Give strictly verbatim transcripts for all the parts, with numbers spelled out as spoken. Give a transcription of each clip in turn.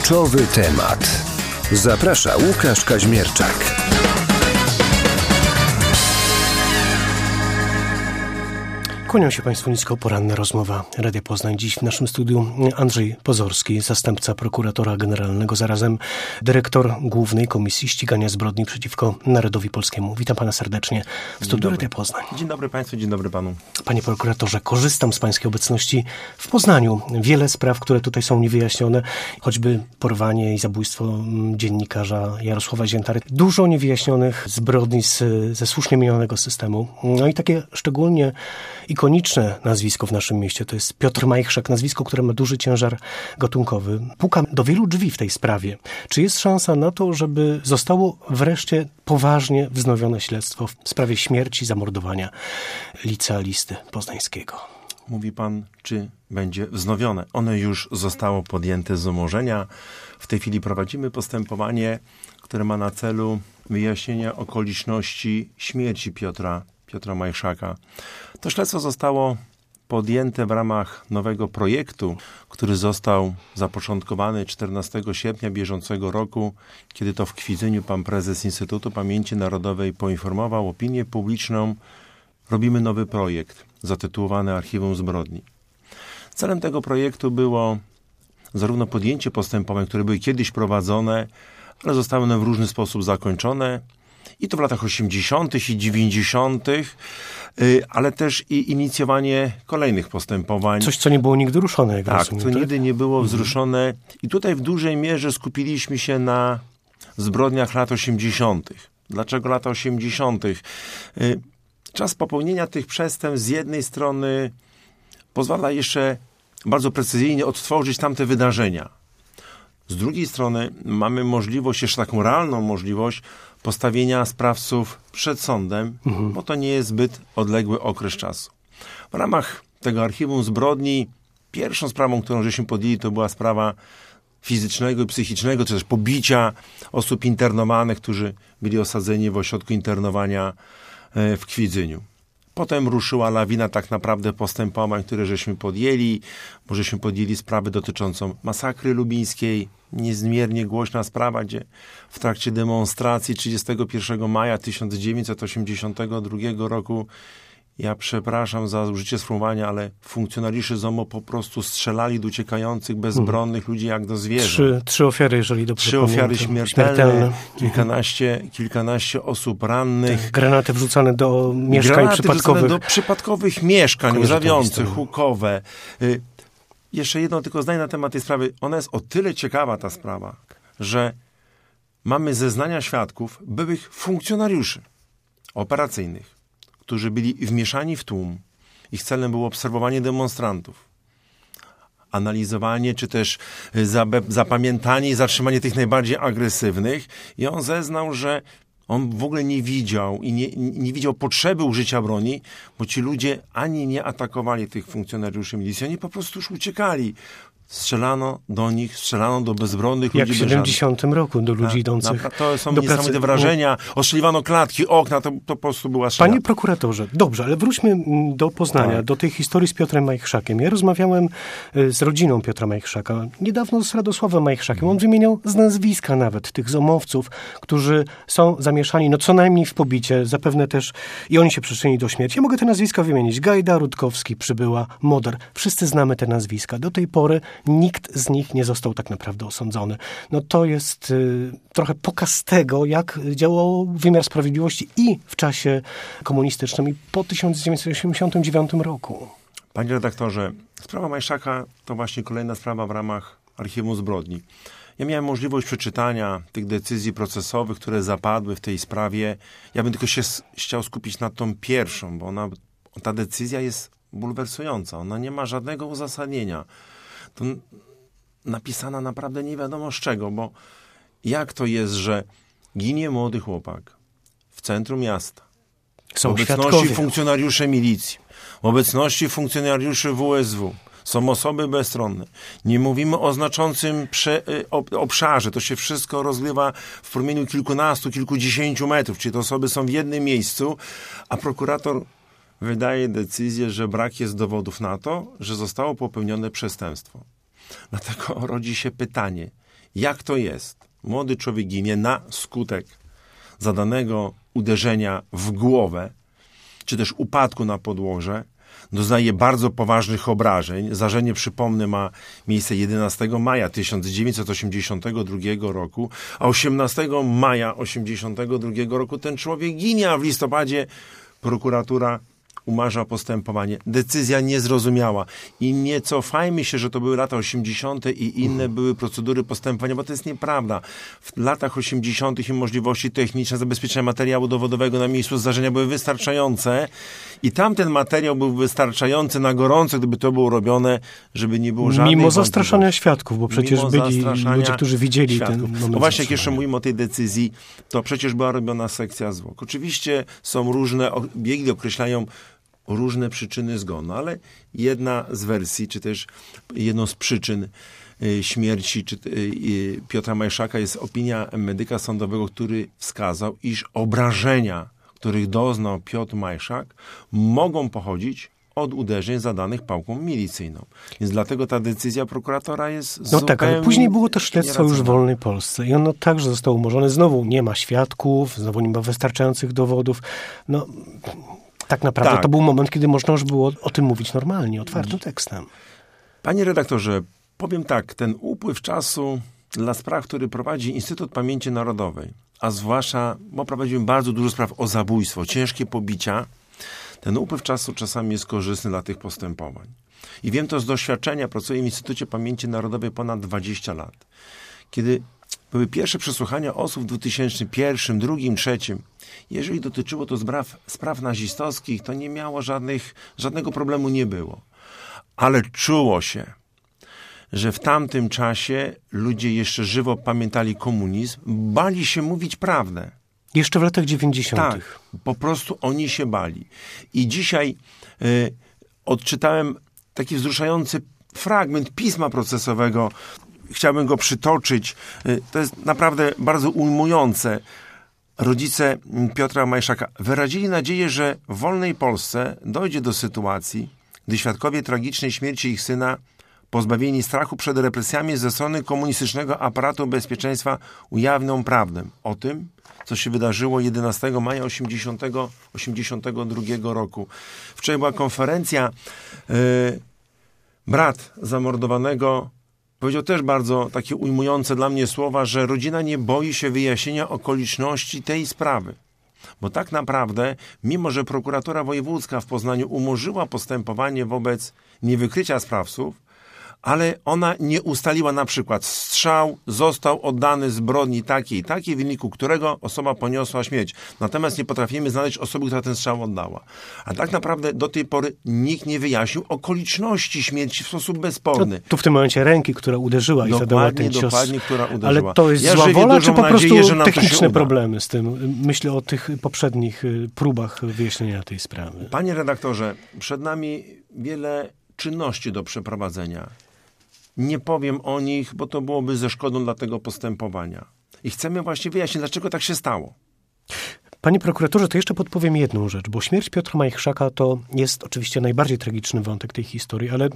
Kluczowy temat. Zaprasza Łukasz Kaźmierczak. Kłaniam się Państwu nisko, poranna rozmowa Radia Poznań. Dziś w naszym studiu Andrzej Pozorski, zastępca prokuratora generalnego, zarazem dyrektor Głównej Komisji Ścigania Zbrodni przeciwko Narodowi Polskiemu. Witam Pana serdecznie w studiu Radia Poznań. Dzień dobry Państwu, dzień dobry Panu. Panie prokuratorze, korzystam z Pańskiej obecności w Poznaniu. Wiele spraw, które tutaj są niewyjaśnione, choćby porwanie i zabójstwo dziennikarza Jarosława Ziętary. Dużo niewyjaśnionych zbrodni z, ze słusznie minionego systemu. No i takie szczególnie ikoniczne nazwisko w naszym mieście to jest Piotr Majchrzak, nazwisko, które ma duży ciężar gatunkowy. Puka do wielu drzwi w tej sprawie. Czy jest szansa na to, żeby zostało wreszcie poważnie wznowione śledztwo w sprawie śmierci, zamordowania licealisty poznańskiego? Mówi Pan, czy będzie wznowione? Ono już zostało podjęte z umorzenia. W tej chwili prowadzimy postępowanie, które ma na celu wyjaśnienia okoliczności śmierci Piotra Piotra Majchrzaka. To śledztwo zostało podjęte w ramach nowego projektu, który został zapoczątkowany czternastego sierpnia bieżącego roku, kiedy to w Kwidzyniu pan prezes Instytutu Pamięci Narodowej poinformował opinię publiczną: robimy nowy projekt zatytułowany Archiwum Zbrodni. Celem tego projektu było zarówno podjęcie postępowań, które były kiedyś prowadzone, ale zostały one w różny sposób zakończone, i to w latach osiemdziesiątych i dziewięćdziesiątych, ale też i inicjowanie kolejnych postępowań. Coś, co nie było nigdy ruszone, jak Tak, rozumiem, co tak? nigdy nie było wzruszone. I tutaj w dużej mierze skupiliśmy się na zbrodniach lat osiemdziesiątych. Dlaczego lata osiemdziesiątych? Czas popełnienia tych przestępstw z jednej strony pozwala jeszcze bardzo precyzyjnie odtworzyć tamte wydarzenia. Z drugiej strony mamy możliwość, jeszcze taką realną możliwość postawienia sprawców przed sądem, mhm. bo to nie jest zbyt odległy okres czasu. W ramach tego archiwum zbrodni pierwszą sprawą, którą żeśmy podjęli, to była sprawa fizycznego i psychicznego, czy też pobicia osób internowanych, którzy byli osadzeni w ośrodku internowania w Kwidzyniu. Potem ruszyła lawina tak naprawdę postępowań, które żeśmy podjęli, bo żeśmy podjęli sprawę dotyczącą masakry lubińskiej, niezmiernie głośna sprawa, gdzie w trakcie demonstracji trzydziestego pierwszego maja tysiąc dziewięćset osiemdziesiątego drugiego roku, ja przepraszam za użycie sformułowania, ale funkcjonariusze Z O M O po prostu strzelali do uciekających bezbronnych hmm. ludzi jak do zwierząt. Trzy, trzy ofiary, jeżeli dobrze Trzy pamiętam. ofiary śmiertelne, śmiertelne. Kilkanaście, kilkanaście osób rannych. Tak, granaty wrzucane do mieszkań granaty przypadkowych. Wrzucane do przypadkowych mieszkań, łzawiące, hukowe. Y, jeszcze jedno tylko zdanie na temat tej sprawy. Ona jest o tyle ciekawa, ta sprawa, że mamy zeznania świadków byłych funkcjonariuszy operacyjnych, którzy byli wmieszani w tłum. Ich celem było obserwowanie demonstrantów, analizowanie, czy też zapamiętanie i zatrzymanie tych najbardziej agresywnych. I on zeznał, że on w ogóle nie widział i nie, nie widział potrzeby użycia broni, bo ci ludzie ani nie atakowali tych funkcjonariuszy milicji, oni po prostu już uciekali. Strzelano do nich, strzelano do bezbronnych Jak ludzi. Jak w siedemdziesiątym roku do ludzi na, idących na, To są do niesamowite pracy. wrażenia. Ostrzeliwano klatki, okna, to, to po prostu była strzela. Panie prokuratorze, dobrze, ale wróćmy do Poznania, tak. do tej historii z Piotrem Majchrzakiem. Ja rozmawiałem z rodziną Piotra Majchrzaka, niedawno z Radosławem Majchrzakiem. On wymieniał z nazwiska nawet tych zomowców, którzy są zamieszani, no co najmniej w pobicie, zapewne też i oni się przyczynili do śmierci. Ja mogę te nazwiska wymienić. Gajda, Rutkowski, Przybyła, Moder. Wszyscy znamy te nazwiska. Do tej pory nikt z nich nie został tak naprawdę osądzony. No to jest y, trochę pokaz tego, jak działał wymiar sprawiedliwości i w czasie komunistycznym, i po tysiąc dziewięćset osiemdziesiątym dziewiątym roku. Panie redaktorze, sprawa Majchrzaka to właśnie kolejna sprawa w ramach Archiwum Zbrodni. Ja miałem możliwość przeczytania tych decyzji procesowych, które zapadły w tej sprawie. Ja bym tylko się chciał skupić na tą pierwszą, bo ona, ta decyzja jest bulwersująca. Ona nie ma żadnego uzasadnienia. To napisana naprawdę nie wiadomo z czego, bo jak to jest, że ginie młody chłopak w centrum miasta, są w obecności świadkowie. funkcjonariuszy milicji, w obecności funkcjonariuszy W S W, są osoby bezstronne. Nie mówimy o znaczącym prze, obszarze, to się wszystko rozgrywa w promieniu kilkunastu, kilkudziesięciu metrów, czyli te osoby są w jednym miejscu, a prokurator wydaje decyzję, że brak jest dowodów na to, że zostało popełnione przestępstwo. Dlatego rodzi się pytanie, jak to jest. Młody człowiek ginie na skutek zadanego uderzenia w głowę, czy też upadku na podłoże, doznaje bardzo poważnych obrażeń. Zdarzenie, przypomnę, ma miejsce jedenastego maja tysiąc dziewięćset osiemdziesiątego drugiego roku, a osiemnastego maja osiemdziesiątego drugiego roku ten człowiek ginie, a w listopadzie prokuratura umarza postępowanie. Decyzja niezrozumiała. I nie cofajmy się, że to były lata osiemdziesiąte i inne były procedury postępowania, bo to jest nieprawda. W latach osiemdziesiątych i możliwości techniczne zabezpieczenia materiału dowodowego na miejscu zdarzenia były wystarczające i tamten materiał był wystarczający na gorąco, gdyby to było robione, żeby nie było żadnej Mimo zastraszania świadków, bo przecież Mimo byli ludzie, którzy widzieli świadków. ten moment. No właśnie, jak jeszcze mówimy o tej decyzji, to przecież była robiona sekcja zwłok. Oczywiście są różne, biegli określają różne przyczyny zgonu, ale jedna z wersji, czy też jedną z przyczyn y, śmierci czy, y, Piotra Majchrzaka jest opinia medyka sądowego, który wskazał, iż obrażenia, których doznał Piotr Majchrzak, mogą pochodzić od uderzeń zadanych pałką milicyjną. Więc dlatego ta decyzja prokuratora jest No zupełnie tak, ale później było też śledztwo już w wolnej Polsce i ono także zostało umorzone. Znowu nie ma świadków, znowu nie ma wystarczających dowodów. No... Tak naprawdę tak. To był moment, kiedy można już było o tym mówić normalnie, otwartym tekstem. Panie redaktorze, powiem tak, ten upływ czasu dla spraw, który prowadzi Instytut Pamięci Narodowej, a zwłaszcza, bo prowadziłem bardzo dużo spraw o zabójstwo, ciężkie pobicia, ten upływ czasu czasami jest korzystny dla tych postępowań. I wiem to z doświadczenia, pracuję w Instytucie Pamięci Narodowej ponad dwadzieścia lat. Kiedy były pierwsze przesłuchania osób w dwa tysiące pierwszym, drugim, trzecim. Jeżeli dotyczyło to spraw, spraw nazistowskich, to nie miało żadnych, żadnego problemu nie było. Ale czuło się, że w tamtym czasie ludzie jeszcze żywo pamiętali komunizm, bali się mówić prawdę. Jeszcze w latach dziewięćdziesiątych. Tak, po prostu oni się bali. I dzisiaj y, odczytałem taki wzruszający fragment pisma procesowego. Chciałbym go przytoczyć. To jest naprawdę bardzo ujmujące. Rodzice Piotra Majchrzaka wyrazili nadzieję, że w wolnej Polsce dojdzie do sytuacji, gdy świadkowie tragicznej śmierci ich syna, pozbawieni strachu przed represjami ze strony komunistycznego aparatu bezpieczeństwa, ujawnią prawdę o tym, co się wydarzyło jedenastego maja osiemdziesiątego drugiego roku. Wczoraj była konferencja. Yy, brat zamordowanego powiedział też bardzo takie ujmujące dla mnie słowa, że rodzina nie boi się wyjaśnienia okoliczności tej sprawy. Bo tak naprawdę, mimo że prokuratura wojewódzka w Poznaniu umorzyła postępowanie wobec niewykrycia sprawców, ale ona nie ustaliła na przykład strzał został oddany zbrodni takiej, takiej, w wyniku którego osoba poniosła śmierć. Natomiast nie potrafimy znaleźć osoby, która ten strzał oddała. A tak naprawdę do tej pory nikt nie wyjaśnił okoliczności śmierci w sposób bezsporny. No, tu w tym momencie ręki, która uderzyła i dokładnie, zadała ten cios. Dokładnie, która uderzyła. Ale to jest ja zła wola, czy po prostu nadzieję, techniczne problemy z tym? Myślę o tych poprzednich próbach wyjaśnienia tej sprawy. Panie redaktorze, przed nami wiele czynności do przeprowadzenia. Nie powiem o nich, bo to byłoby ze szkodą dla tego postępowania. I chcemy właśnie wyjaśnić, dlaczego tak się stało. Panie prokuratorze, to jeszcze podpowiem jedną rzecz, bo śmierć Piotra Majchrzaka to jest oczywiście najbardziej tragiczny wątek tej historii, ale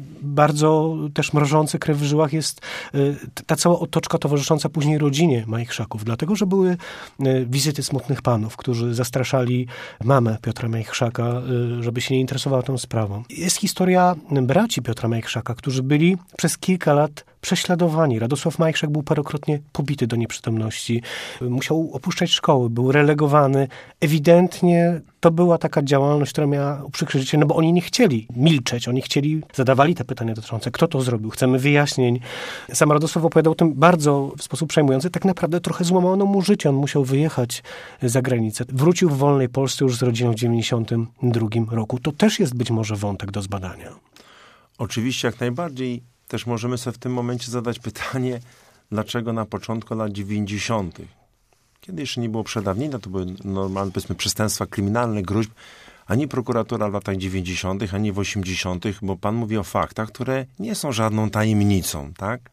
bardzo też mrożący krew w żyłach jest ta cała otoczka towarzysząca później rodzinie Majchrzaków, dlatego, że były wizyty smutnych panów, którzy zastraszali mamę Piotra Majchrzaka, żeby się nie interesowała tą sprawą. Jest historia braci Piotra Majchrzaka, którzy byli przez kilka lat prześladowani. Radosław Majchrzak był parokrotnie pobity do nieprzytomności. Musiał opuszczać szkoły, był relegowany. Ewidentnie to była taka działalność, która miała uprzykrzyć życie, no bo oni nie chcieli milczeć. Oni chcieli, zadawali te pytania dotyczące, kto to zrobił. Chcemy wyjaśnień. Sam Radosław opowiadał o tym bardzo w sposób przejmujący. Tak naprawdę trochę złamano mu życie. On musiał wyjechać za granicę. Wrócił w wolnej Polsce już z rodziną w dziewięćdziesiątym drugim roku. To też jest być może wątek do zbadania. Oczywiście, jak najbardziej. Też możemy sobie w tym momencie zadać pytanie, dlaczego na początku lat dziewięćdziesiątych, kiedy jeszcze nie było przedawnienia, to były normalne, powiedzmy, przestępstwa kryminalne, gruźb, ani prokuratura w latach dziewięćdziesiątych, ani w osiemdziesiątych, bo pan mówi o faktach, które nie są żadną tajemnicą, tak?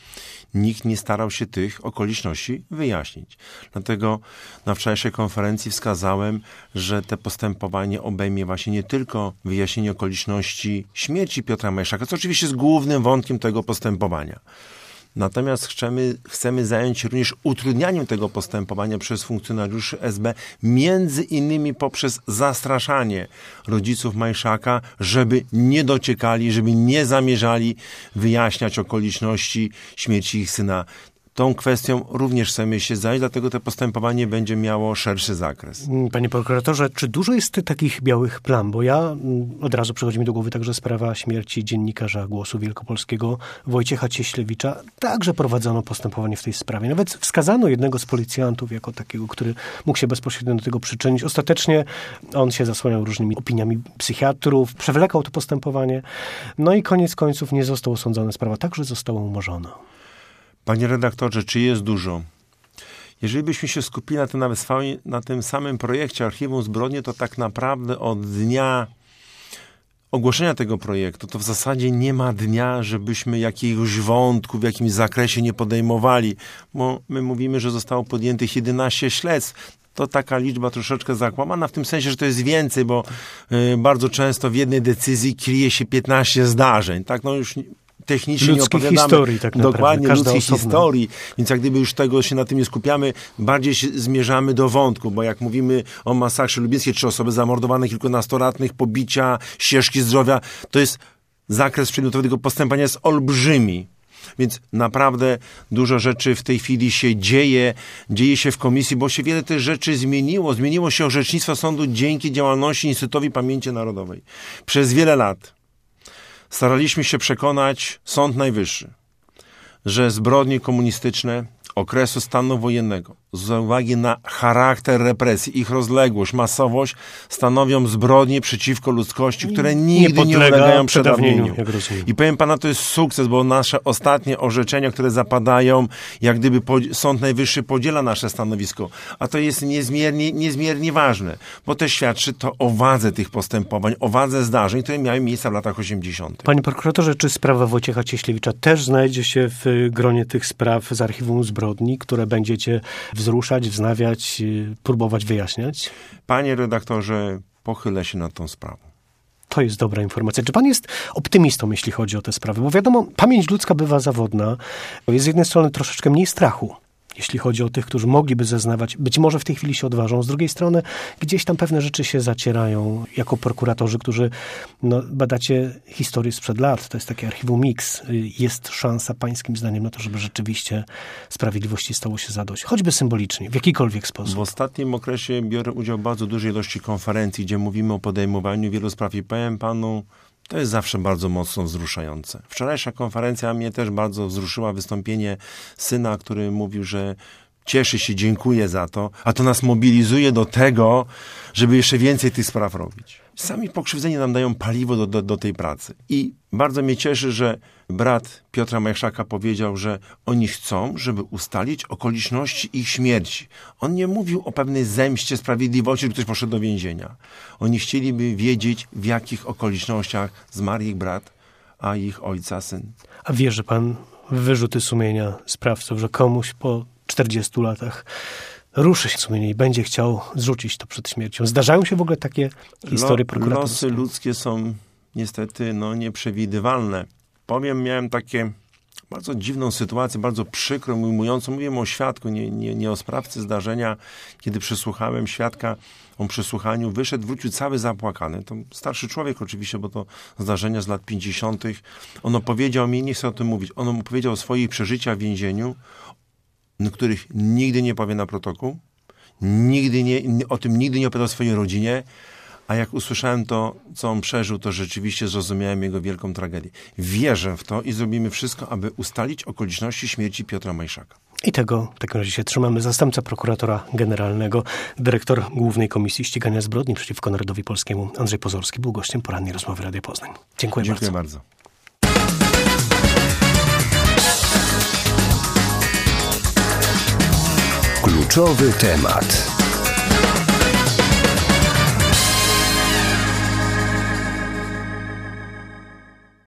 Nikt nie starał się tych okoliczności wyjaśnić. Dlatego na wczorajszej konferencji wskazałem, że te postępowanie obejmie właśnie nie tylko wyjaśnienie okoliczności śmierci Piotra Majchrzaka, co oczywiście jest głównym wątkiem tego postępowania. Natomiast chcemy, chcemy zająć się również utrudnianiem tego postępowania przez funkcjonariuszy S B, między innymi poprzez zastraszanie rodziców Majszaka, żeby nie dociekali, żeby nie zamierzali wyjaśniać okoliczności śmierci ich syna. Tą kwestią również chcemy się zająć, dlatego to postępowanie będzie miało szerszy zakres. Panie prokuratorze, czy dużo jest takich białych plam? Bo ja od razu przychodzi mi do głowy także sprawa śmierci dziennikarza Głosu Wielkopolskiego Wojciecha Cieślewicza. Także prowadzono postępowanie w tej sprawie. Nawet wskazano jednego z policjantów jako takiego, który mógł się bezpośrednio do tego przyczynić. Ostatecznie on się zasłaniał różnymi opiniami psychiatrów, przewlekał to postępowanie. No i koniec końców nie został osądzony. Sprawa także została umorzona. Panie redaktorze, czy jest dużo? Jeżeli byśmy się skupili na tym, nawet na tym samym projekcie Archiwum Zbrodni, to tak naprawdę od dnia ogłoszenia tego projektu, to w zasadzie nie ma dnia, żebyśmy jakiegoś wątku w jakimś zakresie nie podejmowali, bo my mówimy, że zostało podjętych jedenaście śledztw. To taka liczba troszeczkę zakłamana, w tym sensie, że to jest więcej, bo y, bardzo często w jednej decyzji kryje się piętnaście zdarzeń. Tak, no już technicznie nie opowiadamy historii, tak dokładnie ludzkiej osobna. historii, więc jak gdyby już tego się na tym nie skupiamy, bardziej się zmierzamy do wątku, bo jak mówimy o masakrze lubieckiej, trzy osoby zamordowane, kilkunastolatnych, pobicia, ścieżki zdrowia, to jest zakres przedmiotowy tego postępowania jest olbrzymi. Więc naprawdę dużo rzeczy w tej chwili się dzieje, dzieje się w komisji, bo się wiele tych rzeczy zmieniło. Zmieniło się orzecznictwo sądu dzięki działalności Instytutowi Pamięci Narodowej. Przez wiele lat staraliśmy się przekonać Sąd Najwyższy, że zbrodnie komunistyczne okresu stanu wojennego z uwagi na charakter represji, ich rozległość, masowość stanowią zbrodnie przeciwko ludzkości, które nigdy nie, nie ulegają przedawnieniu. I powiem pana, to jest sukces, bo nasze ostatnie orzeczenia, które zapadają, jak gdyby Sąd Najwyższy podziela nasze stanowisko, a to jest niezmiernie, niezmiernie ważne, bo to świadczy to o wadze tych postępowań, o wadze zdarzeń, które miały miejsce w latach osiemdziesiątych. Panie prokuratorze, czy sprawa Wojciecha Cieślewicza też znajdzie się w gronie tych spraw z Archiwum Zbrodni, które będziecie wzruszać, wznawiać, próbować wyjaśniać? Panie redaktorze, pochylę się nad tą sprawą. To jest dobra informacja. Czy pan jest optymistą, jeśli chodzi o te sprawy? Bo wiadomo, pamięć ludzka bywa zawodna. Jest z jednej strony troszeczkę mniej strachu, jeśli chodzi o tych, którzy mogliby zeznawać. Być może w tej chwili się odważą. Z drugiej strony gdzieś tam pewne rzeczy się zacierają. Jako prokuratorzy, którzy no, badacie historię sprzed lat. To jest takie archiwum Mix. Jest szansa pańskim zdaniem na to, żeby rzeczywiście sprawiedliwości stało się zadość. Choćby symbolicznie, w jakikolwiek sposób. W ostatnim okresie biorę udział w bardzo dużej ilości konferencji, gdzie mówimy o podejmowaniu wielu spraw i powiem panu, to jest zawsze bardzo mocno wzruszające. Wczorajsza konferencja mnie też bardzo wzruszyła, wystąpienie syna, który mówił, że cieszy się, dziękuję za to, a to nas mobilizuje do tego, żeby jeszcze więcej tych spraw robić. Sami pokrzywdzeni nam dają paliwo do, do, do tej pracy. I bardzo mnie cieszy, że brat Piotra Majchrzaka powiedział, że oni chcą, żeby ustalić okoliczności ich śmierci. On nie mówił o pewnej zemście, sprawiedliwości, że ktoś poszedł do więzienia. Oni chcieliby wiedzieć, w jakich okolicznościach zmarł ich brat, a ich ojca syn. A wierzy pan w wyrzuty sumienia sprawców, że komuś po czterdziestu latach ruszy się sumienie i będzie chciał zrzucić to przed śmiercią? Zdarzają się w ogóle takie historie prokuratorskie? Losy ludzkie są niestety no, nieprzewidywalne. Powiem, miałem takie bardzo dziwną sytuację, bardzo przykrą, ujmującą. Mówiłem o świadku, nie, nie, nie o sprawcy zdarzenia. Kiedy przesłuchałem świadka, on przy słuchaniu wyszedł, wrócił cały zapłakany. To starszy człowiek oczywiście, bo to zdarzenia z lat pięćdziesiątych. On opowiedział mi, nie chcę o tym mówić, on opowiedział o swoich przeżyciach w więzieniu, których nigdy nie powie na protokół, nigdy nie, o tym nigdy nie opowiadał swojej rodzinie, a jak usłyszałem to, co on przeżył, to rzeczywiście zrozumiałem jego wielką tragedię. Wierzę w to i zrobimy wszystko, aby ustalić okoliczności śmierci Piotra Majchrzaka. I tego w takim razie się trzymamy. Zastępca prokuratora generalnego, dyrektor Głównej Komisji Ścigania Zbrodni przeciwko Narodowi Polskiemu Andrzej Pozorski był gościem porannej rozmowy Radia Poznań. Dziękuję, Dziękuję bardzo. bardzo. Kluczowy temat.